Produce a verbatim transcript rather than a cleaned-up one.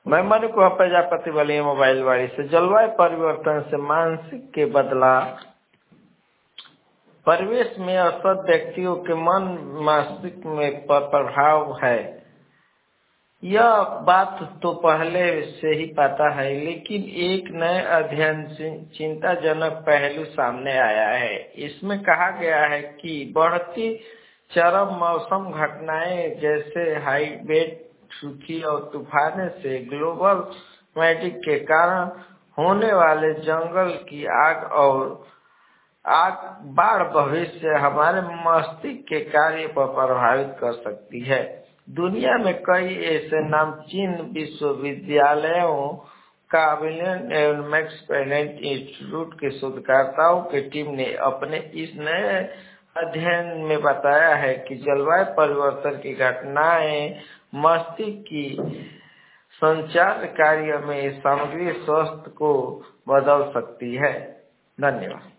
मैं मणिकुमार प्रजापति वाली मोबाइल वाली से जलवायु परिवर्तन से मानसिक के बदला परिवेश में असर व्यक्तियों के मन मस्तिष्क में प्रभाव है। यह बात तो पहले से ही पता है, लेकिन एक नए अध्ययन से चिंताजनक पहलू सामने आया है। इसमें कहा गया है कि बढ़ती चरम मौसम घटनाएं जैसे हाइब्रिड सूखी और तूफान से ग्लोबल वार्मिंग के कारण होने वाले जंगल की आग और आग बाढ़ भविष्य हमारे मस्तिष्क के कार्य पर प्रभावित कर सकती है। दुनिया में कई ऐसे नामचीन विश्वविद्यालयों का विलियम एवं मैक्स प्लैंक इंस्टीट्यूट के शोधकर्ताओं की टीम ने अपने इस नए अध्ययन में बताया है कि जलवायु परिवर्तन की घटनाएं मस्तिष्क की संचार कार्य में सामग्री स्वास्थ्य को बदल सकती है। धन्यवाद।